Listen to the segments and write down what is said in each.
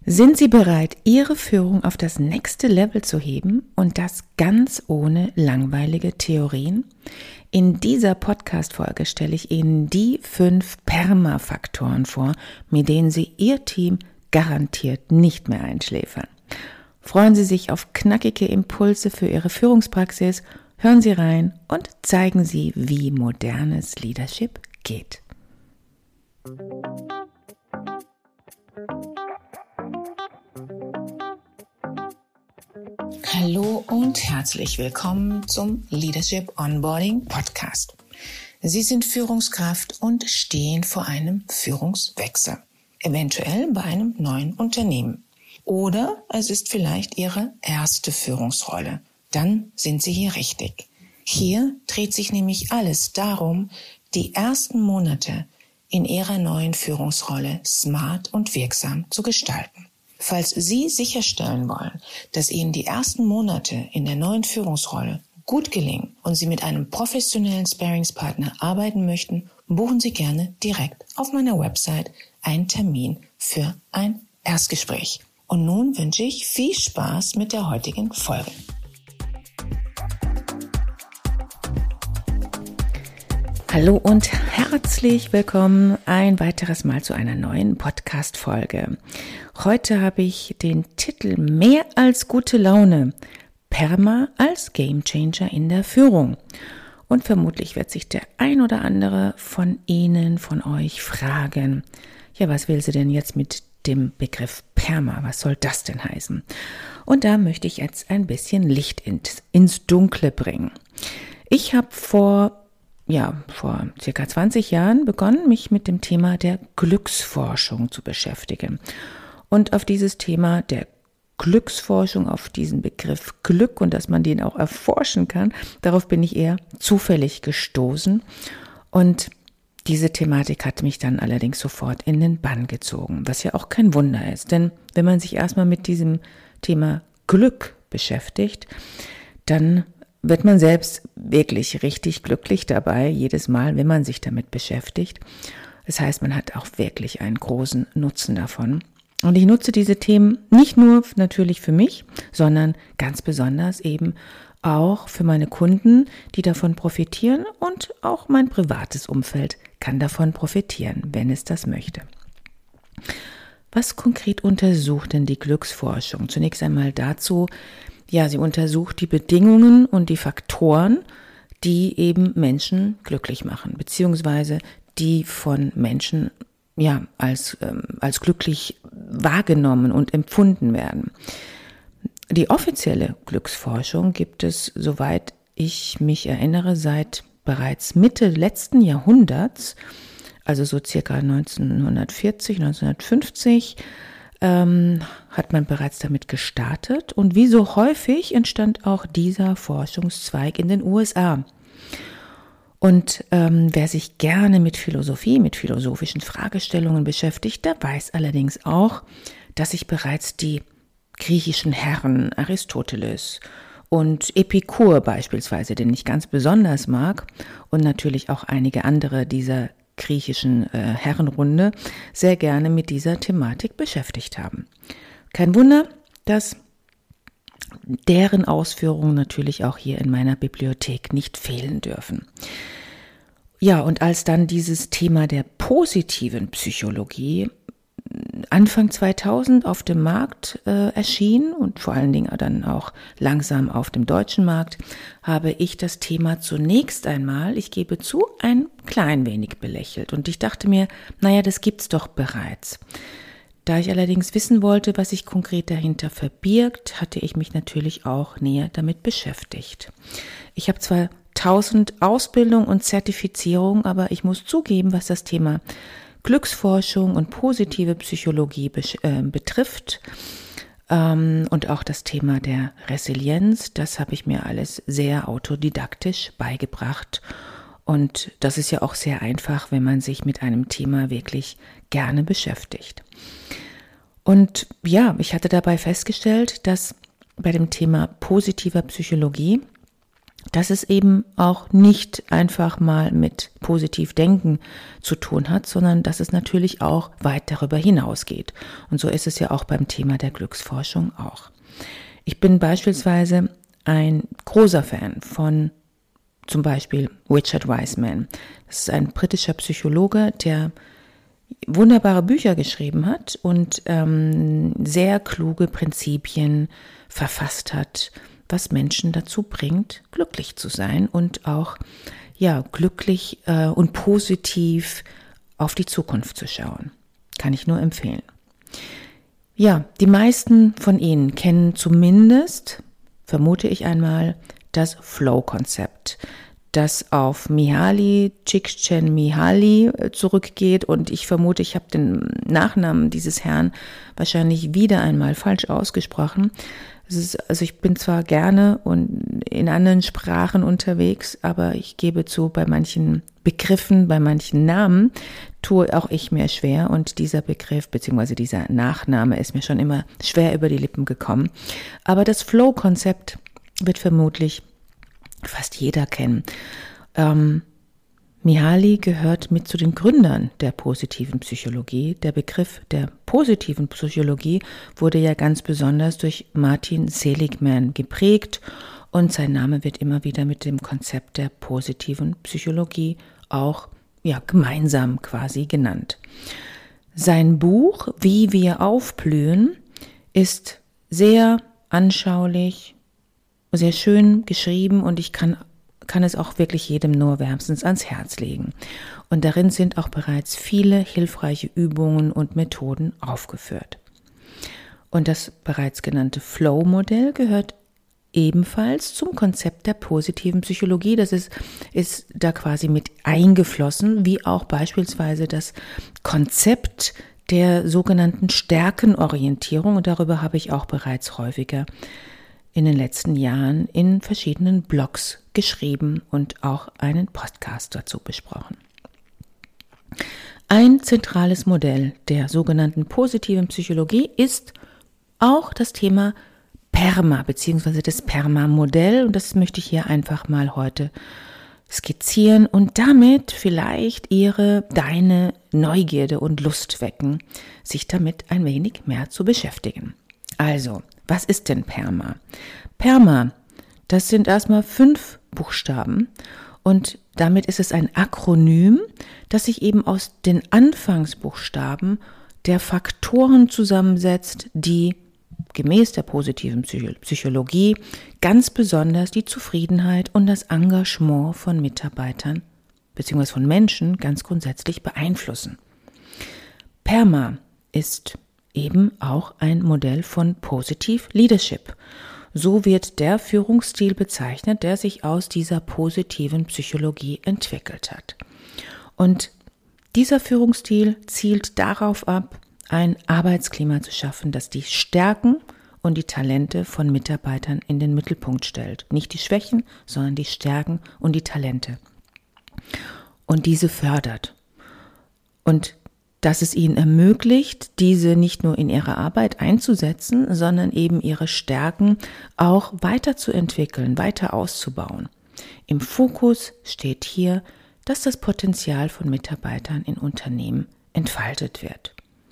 Sind Sie bereit, Ihre Führung auf das nächste Level zu heben und das ganz ohne langweilige Theorien? In dieser Podcast-Folge stelle ich Ihnen die 5 Perma-Faktoren vor, mit denen Sie Ihr Team garantiert nicht mehr einschläfern. Freuen Sie sich auf knackige Impulse für Ihre Führungspraxis, hören Sie rein und zeigen Sie, wie modernes Leadership geht. Hallo und herzlich willkommen zum Leadership Onboarding Podcast. Sie sind Führungskraft und stehen vor einem Führungswechsel, eventuell bei einem neuen Unternehmen. Oder es ist vielleicht Ihre erste Führungsrolle. Dann sind Sie hier richtig. Hier dreht sich nämlich alles darum, die ersten Monate in Ihrer neuen Führungsrolle smart und wirksam zu gestalten. Falls Sie sicherstellen wollen, dass Ihnen die ersten Monate in der neuen Führungsrolle gut gelingen und Sie mit einem professionellen Sparringspartner arbeiten möchten, buchen Sie gerne direkt auf meiner Website einen Termin für ein Erstgespräch. Und nun wünsche ich viel Spaß mit der heutigen Folge. Hallo und herzlich willkommen ein weiteres Mal zu einer neuen Podcast-Folge. Heute habe ich den Titel Mehr als gute Laune, Perma als Gamechanger in der Führung. Und vermutlich wird sich der ein oder andere von Ihnen, von euch fragen, ja, was will sie denn jetzt mit dem Begriff Perma? Was soll das denn heißen? Und da möchte ich jetzt ein bisschen Licht ins Dunkle bringen. Ich habe vor circa 20 Jahren begonnen, mich mit dem Thema der Glücksforschung zu beschäftigen. Und auf dieses Thema der Glücksforschung, auf diesen Begriff Glück und dass man den auch erforschen kann, darauf bin ich eher zufällig gestoßen. Und diese Thematik hat mich dann allerdings sofort in den Bann gezogen, was ja auch kein Wunder ist. Denn wenn man sich erstmal mit diesem Thema Glück beschäftigt, dann wird man selbst wirklich richtig glücklich dabei, jedes Mal, wenn man sich damit beschäftigt. Das heißt, man hat auch wirklich einen großen Nutzen davon. Und ich nutze diese Themen nicht nur natürlich für mich, sondern ganz besonders eben auch für meine Kunden, die davon profitieren, und auch mein privates Umfeld kann davon profitieren, wenn es das möchte. Was konkret untersucht denn die Glücksforschung? Zunächst einmal dazu, sie untersucht die Bedingungen und die Faktoren, die eben Menschen glücklich machen, beziehungsweise die von Menschen als glücklich wahrgenommen und empfunden werden. Die offizielle Glücksforschung gibt es, soweit ich mich erinnere, seit bereits Mitte letzten Jahrhunderts, also so circa 1940, 1950, hat man bereits damit gestartet, und wie so häufig entstand auch dieser Forschungszweig in den USA. Und wer sich gerne mit Philosophie, mit philosophischen Fragestellungen beschäftigt, der weiß allerdings auch, dass sich bereits die griechischen Herren Aristoteles und Epikur beispielsweise, den ich ganz besonders mag, und natürlich auch einige andere dieser griechischen Herrenrunde sehr gerne mit dieser Thematik beschäftigt haben. Kein Wunder, dass deren Ausführungen natürlich auch hier in meiner Bibliothek nicht fehlen dürfen. Ja, und als dann dieses Thema der positiven Psychologie Anfang 2000 auf dem Markt erschien und vor allen Dingen dann auch langsam auf dem deutschen Markt, habe ich das Thema zunächst einmal, ich gebe zu, ein klein wenig belächelt. Und ich dachte mir, das gibt's doch bereits. Da ich allerdings wissen wollte, was sich konkret dahinter verbirgt, hatte ich mich natürlich auch näher damit beschäftigt. Ich habe zwar 1000 Ausbildung und Zertifizierung, aber ich muss zugeben, was das Thema Glücksforschung und positive Psychologie betrifft und auch das Thema der Resilienz, das habe ich mir alles sehr autodidaktisch beigebracht. Und das ist ja auch sehr einfach, wenn man sich mit einem Thema wirklich gerne beschäftigt. Und ich hatte dabei festgestellt, dass bei dem Thema positiver Psychologie dass es eben auch nicht einfach mal mit positiv Denken zu tun hat, sondern dass es natürlich auch weit darüber hinausgeht. Und so ist es ja auch beim Thema der Glücksforschung auch. Ich bin beispielsweise ein großer Fan von zum Beispiel Richard Wiseman. Das ist ein britischer Psychologe, der wunderbare Bücher geschrieben hat und sehr kluge Prinzipien verfasst hat, was Menschen dazu bringt, glücklich zu sein und auch glücklich und positiv auf die Zukunft zu schauen. Kann ich nur empfehlen. Ja, die meisten von Ihnen kennen zumindest, vermute ich einmal, das Flow-Konzept, das auf Mihaly Csikszentmihalyi zurückgeht, und ich vermute, ich habe den Nachnamen dieses Herrn wahrscheinlich wieder einmal falsch ausgesprochen. Also ich bin zwar gerne und in anderen Sprachen unterwegs, aber ich gebe zu, bei manchen Begriffen, bei manchen Namen tue auch ich mir schwer, und dieser Begriff bzw. dieser Nachname ist mir schon immer schwer über die Lippen gekommen. Aber das Flow-Konzept wird vermutlich fast jeder kennen. Mihaly gehört mit zu den Gründern der positiven Psychologie. Der Begriff der positiven Psychologie wurde ja ganz besonders durch Martin Seligman geprägt, und sein Name wird immer wieder mit dem Konzept der positiven Psychologie auch gemeinsam quasi genannt. Sein Buch Wie wir aufblühen ist sehr anschaulich, sehr schön geschrieben, und ich kann es auch wirklich jedem nur wärmstens ans Herz legen. Und darin sind auch bereits viele hilfreiche Übungen und Methoden aufgeführt. Und das bereits genannte Flow-Modell gehört ebenfalls zum Konzept der positiven Psychologie. Das ist da quasi mit eingeflossen, wie auch beispielsweise das Konzept der sogenannten Stärkenorientierung. Und darüber habe ich auch bereits häufiger in den letzten Jahren in verschiedenen Blogs geschrieben und auch einen Podcast dazu besprochen. Ein zentrales Modell der sogenannten positiven Psychologie ist auch das Thema PERMA bzw. das PERMA-Modell, und das möchte ich hier einfach mal heute skizzieren und damit vielleicht deine Neugierde und Lust wecken, sich damit ein wenig mehr zu beschäftigen. Also, was ist denn PERMA? PERMA, das sind erstmal 5 Buchstaben, und damit ist es ein Akronym, das sich eben aus den Anfangsbuchstaben der Faktoren zusammensetzt, die gemäß der positiven Psychologie ganz besonders die Zufriedenheit und das Engagement von Mitarbeitern bzw. von Menschen ganz grundsätzlich beeinflussen. PERMA ist eben auch ein Modell von Positive Leadership. So wird der Führungsstil bezeichnet, der sich aus dieser positiven Psychologie entwickelt hat. Und dieser Führungsstil zielt darauf ab, ein Arbeitsklima zu schaffen, das die Stärken und die Talente von Mitarbeitern in den Mittelpunkt stellt. Nicht die Schwächen, sondern die Stärken und die Talente. Und diese fördert. Und dass es ihnen ermöglicht, diese nicht nur in ihrer Arbeit einzusetzen, sondern eben ihre Stärken auch weiterzuentwickeln, weiter auszubauen. Im Fokus steht hier, dass das Potenzial von Mitarbeitern in Unternehmen entfaltet wird.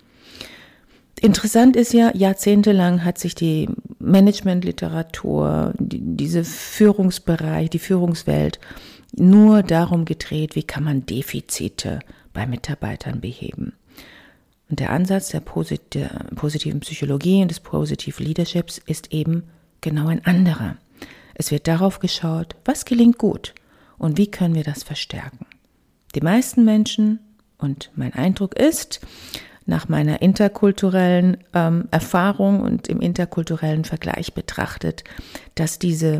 Interessant ist ja, jahrzehntelang hat sich die Managementliteratur, diese Führungsbereich, die Führungswelt nur darum gedreht, wie kann man Defizite bei Mitarbeitern beheben. Und der Ansatz der positiven Psychologie und des Positive Leaderships ist eben genau ein anderer. Es wird darauf geschaut, was gelingt gut und wie können wir das verstärken. Die meisten Menschen, und mein Eindruck ist, nach meiner interkulturellen Erfahrung und im interkulturellen Vergleich betrachtet, dass diese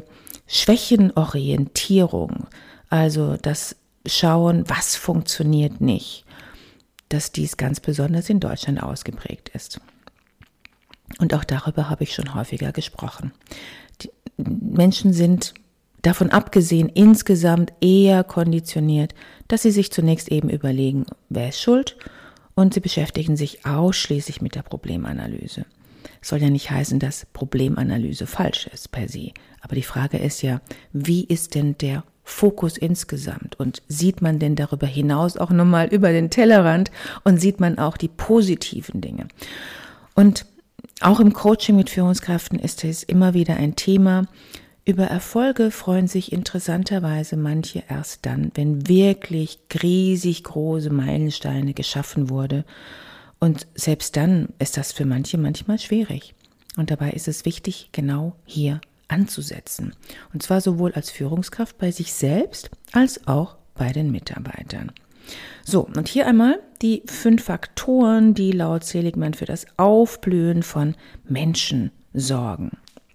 Schwächenorientierung, also das Schauen, was funktioniert nicht, dass dies ganz besonders in Deutschland ausgeprägt ist. Und auch darüber habe ich schon häufiger gesprochen. Die Menschen sind davon abgesehen insgesamt eher konditioniert, dass sie sich zunächst eben überlegen, wer ist schuld, und sie beschäftigen sich ausschließlich mit der Problemanalyse. Soll ja nicht heißen, dass Problemanalyse falsch ist per se. Aber die Frage ist ja, wie ist denn der Fokus insgesamt? Und sieht man denn darüber hinaus auch nochmal über den Tellerrand und sieht man auch die positiven Dinge? Und auch im Coaching mit Führungskräften ist es immer wieder ein Thema. Über Erfolge freuen sich interessanterweise manche erst dann, wenn wirklich riesig große Meilensteine geschaffen wurde. Und selbst dann ist das für manche manchmal schwierig. Und dabei ist es wichtig, genau hier anzusetzen. Und zwar sowohl als Führungskraft bei sich selbst als auch bei den Mitarbeitern. So, und hier einmal die 5 Faktoren, die laut Seligman für das Aufblühen von Menschen sorgen.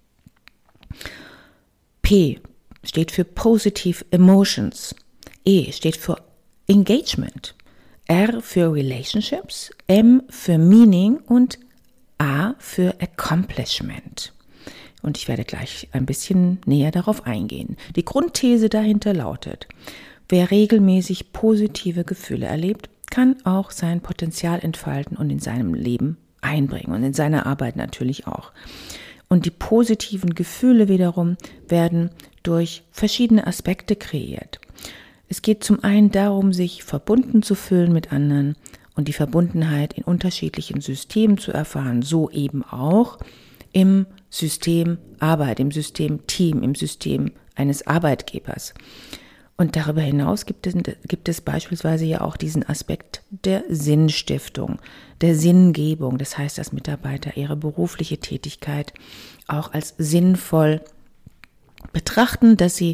P steht für Positive Emotions. E steht für Engagement. R für Relationships, M für Meaning und A für Accomplishment. Und ich werde gleich ein bisschen näher darauf eingehen. Die Grundthese dahinter lautet: Wer regelmäßig positive Gefühle erlebt, kann auch sein Potenzial entfalten und in seinem Leben einbringen und in seiner Arbeit natürlich auch. Und die positiven Gefühle wiederum werden durch verschiedene Aspekte kreiert. Es geht zum einen darum, sich verbunden zu fühlen mit anderen und die Verbundenheit in unterschiedlichen Systemen zu erfahren, so eben auch im System Arbeit, im System Team, im System eines Arbeitgebers. Und darüber hinaus gibt es beispielsweise ja auch diesen Aspekt der Sinnstiftung, der Sinngebung. Das heißt, dass Mitarbeiter ihre berufliche Tätigkeit auch als sinnvoll betrachten, dass sie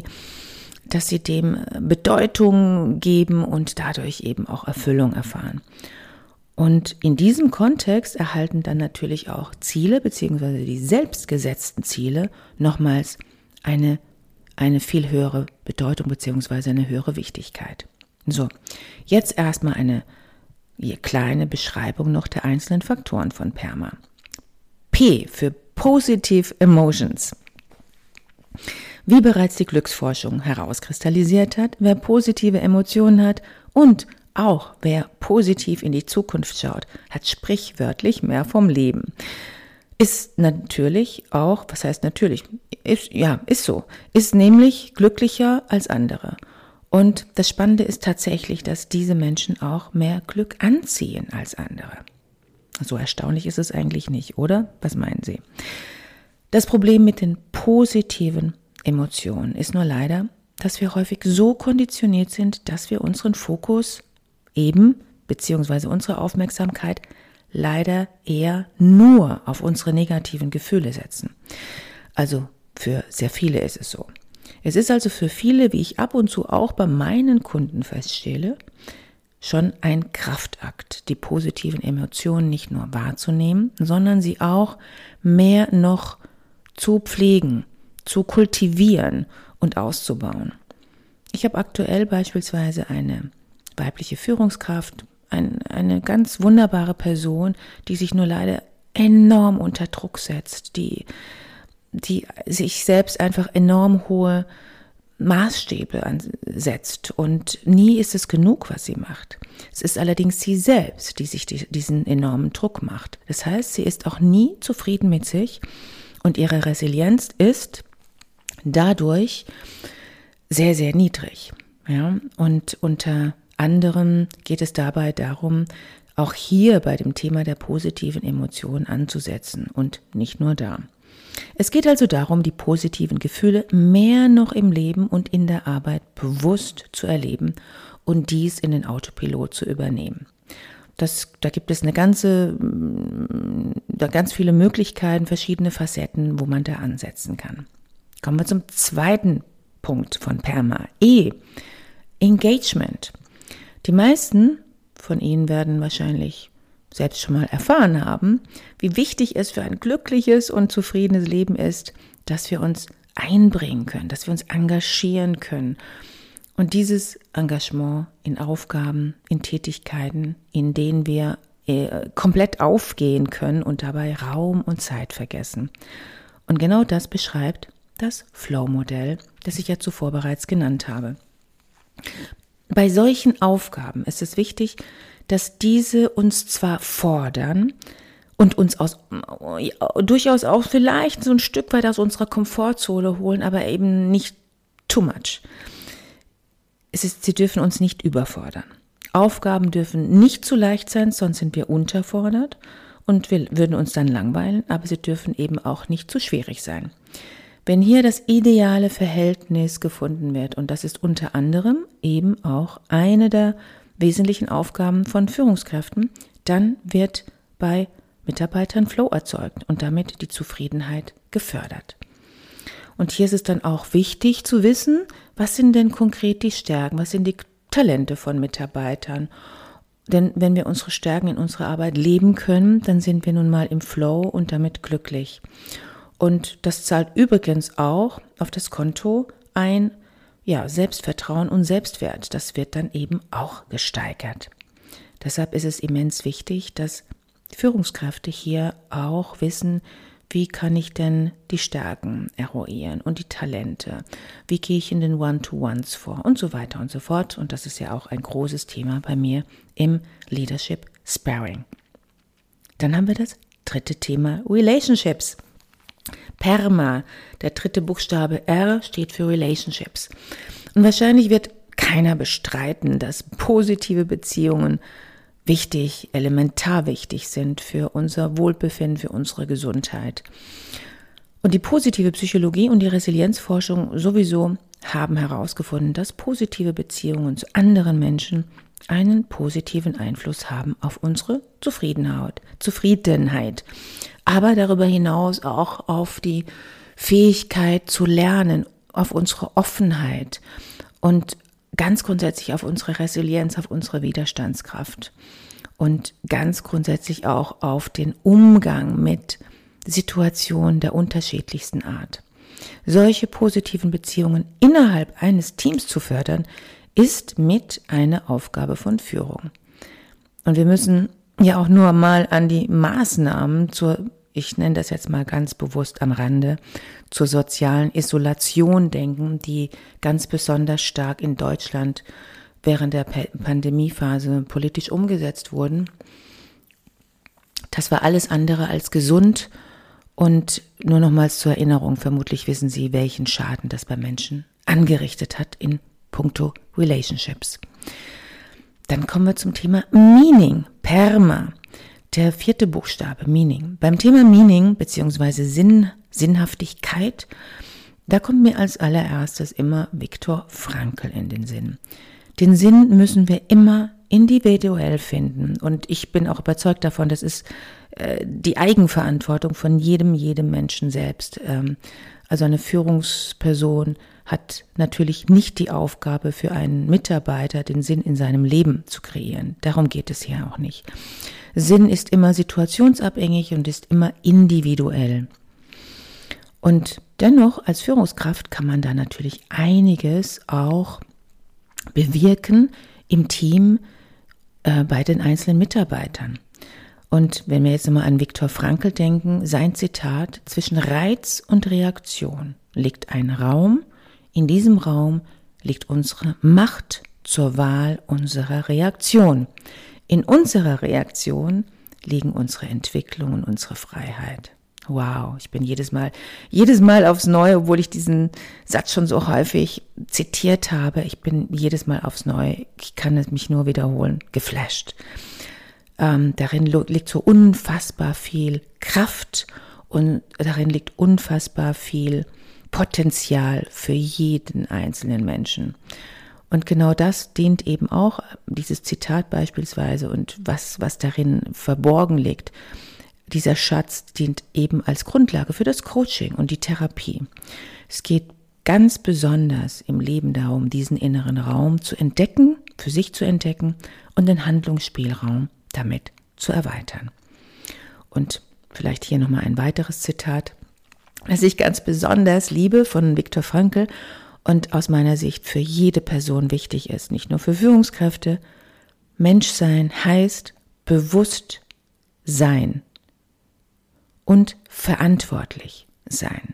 dem Bedeutung geben und dadurch eben auch Erfüllung erfahren. Und in diesem Kontext erhalten dann natürlich auch Ziele bzw. die selbstgesetzten Ziele nochmals eine viel höhere Bedeutung bzw. eine höhere Wichtigkeit. So, jetzt erstmal eine kleine Beschreibung noch der einzelnen Faktoren von PERMA. P für Positive Emotions. Wie bereits die Glücksforschung herauskristallisiert hat, wer positive Emotionen hat und auch wer positiv in die Zukunft schaut, hat sprichwörtlich mehr vom Leben. Ist natürlich auch, was heißt natürlich, ist so, ist nämlich glücklicher als andere. Und das Spannende ist tatsächlich, dass diese Menschen auch mehr Glück anziehen als andere. So erstaunlich ist es eigentlich nicht, oder? Was meinen Sie? Das Problem mit den positiven Emotionen ist nur leider, dass wir häufig so konditioniert sind, dass wir unseren Fokus beziehungsweise unsere Aufmerksamkeit leider eher nur auf unsere negativen Gefühle setzen. Also für sehr viele ist es so. Es ist also für viele, wie ich ab und zu auch bei meinen Kunden feststelle, schon ein Kraftakt, die positiven Emotionen nicht nur wahrzunehmen, sondern sie auch mehr noch zu pflegen, zu kultivieren und auszubauen. Ich habe aktuell beispielsweise eine weibliche Führungskraft, eine ganz wunderbare Person, die sich nur leider enorm unter Druck setzt, die sich selbst einfach enorm hohe Maßstäbe setzt und nie ist es genug, was sie macht. Es ist allerdings sie selbst, die sich diesen enormen Druck macht. Das heißt, sie ist auch nie zufrieden mit sich und ihre Resilienz ist dadurch sehr, sehr niedrig. Ja? Und unter anderem geht es dabei darum, auch hier bei dem Thema der positiven Emotionen anzusetzen und nicht nur da. Es geht also darum, die positiven Gefühle mehr noch im Leben und in der Arbeit bewusst zu erleben und dies in den Autopilot zu übernehmen. Da gibt es ganz viele Möglichkeiten, verschiedene Facetten, wo man da ansetzen kann. Kommen wir zum zweiten Punkt von PERMA. E. Engagement. Die meisten von Ihnen werden wahrscheinlich selbst schon mal erfahren haben, wie wichtig es für ein glückliches und zufriedenes Leben ist, dass wir uns einbringen können, dass wir uns engagieren können. Und dieses Engagement in Aufgaben, in Tätigkeiten, in denen wir komplett aufgehen können und dabei Raum und Zeit vergessen. Und genau das beschreibt das Flow-Modell, das ich ja zuvor bereits genannt habe. Bei solchen Aufgaben ist es wichtig, dass diese uns zwar fordern und uns durchaus auch vielleicht so ein Stück weit aus unserer Komfortzone holen, aber eben nicht too much. Sie dürfen uns nicht überfordern. Aufgaben dürfen nicht zu leicht sein, sonst sind wir unterfordert und wir würden uns dann langweilen, aber sie dürfen eben auch nicht zu schwierig sein. Wenn hier das ideale Verhältnis gefunden wird, und das ist unter anderem eben auch eine der wesentlichen Aufgaben von Führungskräften, dann wird bei Mitarbeitern Flow erzeugt und damit die Zufriedenheit gefördert. Und hier ist es dann auch wichtig zu wissen, was sind denn konkret die Stärken, was sind die Talente von Mitarbeitern. Denn wenn wir unsere Stärken in unserer Arbeit leben können, dann sind wir nun mal im Flow und damit glücklich. Und das zahlt übrigens auch auf das Konto ein, Selbstvertrauen und Selbstwert. Das wird dann eben auch gesteigert. Deshalb ist es immens wichtig, dass Führungskräfte hier auch wissen, wie kann ich denn die Stärken eruieren und die Talente? Wie gehe ich in den One-to-Ones vor und so weiter und so fort. Und das ist ja auch ein großes Thema bei mir im Leadership Sparring. Dann haben wir das dritte Thema, Relationships. PERMA, der dritte Buchstabe R steht für Relationships. Und wahrscheinlich wird keiner bestreiten, dass positive Beziehungen wichtig, elementar wichtig sind für unser Wohlbefinden, für unsere Gesundheit. Und die positive Psychologie und die Resilienzforschung sowieso haben herausgefunden, dass positive Beziehungen zu anderen Menschen einen positiven Einfluss haben auf unsere Zufriedenheit, aber darüber hinaus auch auf die Fähigkeit zu lernen, auf unsere Offenheit und ganz grundsätzlich auf unsere Resilienz, auf unsere Widerstandskraft und ganz grundsätzlich auch auf den Umgang mit Situationen der unterschiedlichsten Art. Solche positiven Beziehungen innerhalb eines Teams zu fördern, ist mit eine Aufgabe von Führung. Und wir müssen ja auch nur mal an die Maßnahmen ich nenne das jetzt mal ganz bewusst am Rande, zur sozialen Isolation denken, die ganz besonders stark in Deutschland während der Pandemiephase politisch umgesetzt wurden. Das war alles andere als gesund und nur nochmals zur Erinnerung, vermutlich wissen Sie, welchen Schaden das bei Menschen angerichtet hat in puncto Relationships. Dann kommen wir zum Thema Meaning, PERMA. Der vierte Buchstabe, Meaning. Beim Thema Meaning bzw. Sinnhaftigkeit, da kommt mir als allererstes immer Viktor Frankl in den Sinn. Den Sinn müssen wir immer individuell finden und ich bin auch überzeugt davon, das ist die Eigenverantwortung von jedem Menschen selbst. Also eine Führungsperson hat natürlich nicht die Aufgabe für einen Mitarbeiter, den Sinn in seinem Leben zu kreieren. Darum geht es hier auch nicht. Sinn ist immer situationsabhängig und ist immer individuell. Und dennoch, als Führungskraft kann man da natürlich einiges auch bewirken im Team bei den einzelnen Mitarbeitern. Und wenn wir jetzt mal an Viktor Frankl denken, sein Zitat: Zwischen Reiz und Reaktion liegt ein Raum. In diesem Raum liegt unsere Macht zur Wahl unserer Reaktion. In unserer Reaktion liegen unsere Entwicklung und unsere Freiheit. Wow, ich bin jedes Mal aufs Neue, obwohl ich diesen Satz schon so häufig zitiert habe, ich bin jedes Mal aufs Neue, ich kann es mich nur wiederholen, geflasht. Darin liegt so unfassbar viel Kraft und darin liegt unfassbar viel Potenzial für jeden einzelnen Menschen. Und genau das dient eben auch, dieses Zitat beispielsweise und was darin verborgen liegt. Dieser Schatz dient eben als Grundlage für das Coaching und die Therapie. Es geht ganz besonders im Leben darum, diesen inneren Raum zu entdecken, für sich zu entdecken und den Handlungsspielraum damit zu erweitern. Und vielleicht hier nochmal ein weiteres Zitat, das ich ganz besonders liebe von Viktor Frankl und aus meiner Sicht für jede Person wichtig ist, nicht nur für Führungskräfte. Menschsein heißt bewusst sein und verantwortlich sein.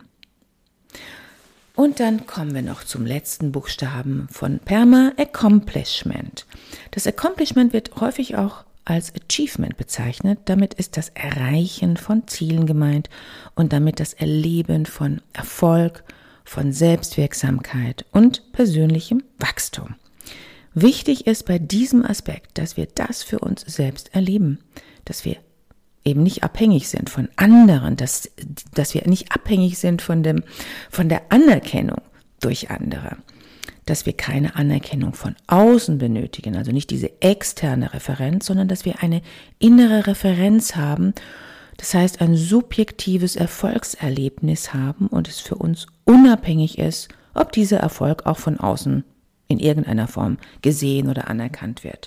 Und dann kommen wir noch zum letzten Buchstaben von PERMA, Accomplishment. Das Accomplishment wird häufig auch als Achievement bezeichnet. Damit ist das Erreichen von Zielen gemeint und damit das Erleben von Erfolg, von Selbstwirksamkeit und persönlichem Wachstum. Wichtig ist bei diesem Aspekt, dass wir das für uns selbst erleben, dass wir eben nicht abhängig sind von anderen, dass wir nicht abhängig sind von der Anerkennung durch andere, dass wir keine Anerkennung von außen benötigen, also nicht diese externe Referenz, sondern dass wir eine innere Referenz haben, das heißt ein subjektives Erfolgserlebnis haben und es für uns unabhängig ist, ob dieser Erfolg auch von außen in irgendeiner Form gesehen oder anerkannt wird.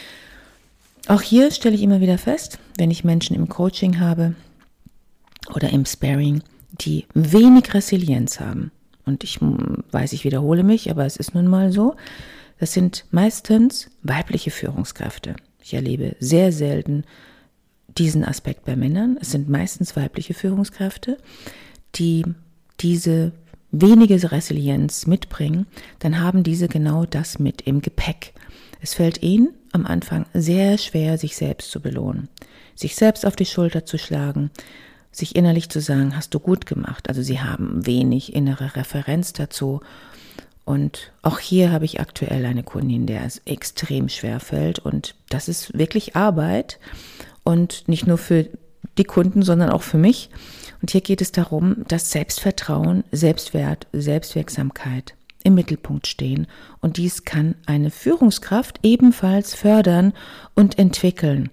Auch hier stelle ich immer wieder fest, wenn ich Menschen im Coaching habe oder im Sparring, die wenig Resilienz haben. Und ich weiß, ich wiederhole mich, aber es ist nun mal so. Das sind meistens weibliche Führungskräfte. Ich erlebe sehr selten diesen Aspekt bei Männern. Es sind meistens weibliche Führungskräfte, die diese wenige Resilienz mitbringen. Dann haben diese genau das mit im Gepäck. Es fällt ihnen am Anfang sehr schwer, sich selbst zu belohnen, sich selbst auf die Schulter zu schlagen, sich innerlich zu sagen, hast du gut gemacht. Also sie haben wenig innere Referenz dazu. Und auch hier habe ich aktuell eine Kundin, der es extrem schwer fällt. Und das ist wirklich Arbeit und nicht nur für die Kunden, sondern auch für mich. Und hier geht es darum, dass Selbstvertrauen, Selbstwert, Selbstwirksamkeit im Mittelpunkt stehen. Und dies kann eine Führungskraft ebenfalls fördern und entwickeln.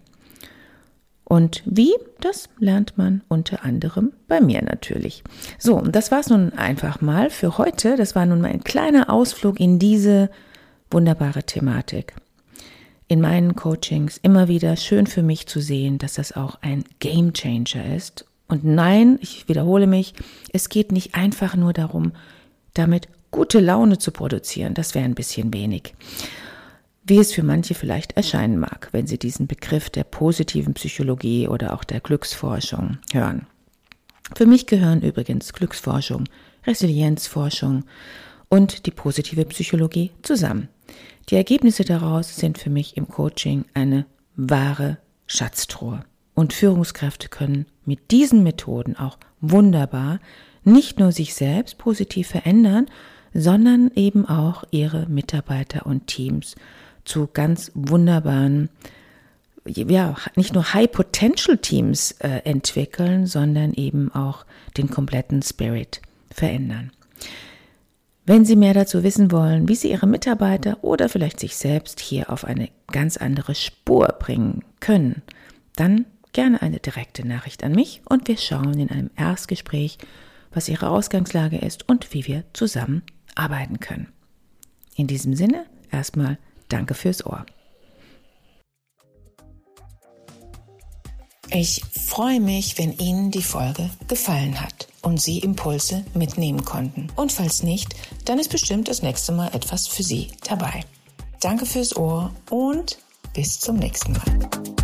Und wie? Das lernt man unter anderem bei mir natürlich. So, und das war es nun einfach mal für heute. Das war nun mal ein kleiner Ausflug in diese wunderbare Thematik. In meinen Coachings immer wieder schön für mich zu sehen, dass das auch ein Gamechanger ist. Und nein, ich wiederhole mich, es geht nicht einfach nur darum, damit gute Laune zu produzieren. Das wäre ein bisschen wenig. Wie es für manche vielleicht erscheinen mag, wenn sie diesen Begriff der positiven Psychologie oder auch der Glücksforschung hören. Für mich gehören übrigens Glücksforschung, Resilienzforschung und die positive Psychologie zusammen. Die Ergebnisse daraus sind für mich im Coaching eine wahre Schatztruhe. Und Führungskräfte können mit diesen Methoden auch wunderbar nicht nur sich selbst positiv verändern, sondern eben auch ihre Mitarbeiter und Teams zu ganz wunderbaren, ja, nicht nur High-Potential-Teams entwickeln, sondern eben auch den kompletten Spirit verändern. Wenn Sie mehr dazu wissen wollen, wie Sie Ihre Mitarbeiter oder vielleicht sich selbst hier auf eine ganz andere Spur bringen können, dann gerne eine direkte Nachricht an mich und wir schauen in einem Erstgespräch, was Ihre Ausgangslage ist und wie wir zusammen arbeiten können. In diesem Sinne erstmal danke fürs Ohr. Ich freue mich, wenn Ihnen die Folge gefallen hat und Sie Impulse mitnehmen konnten. Und falls nicht, dann ist bestimmt das nächste Mal etwas für Sie dabei. Danke fürs Ohr und bis zum nächsten Mal.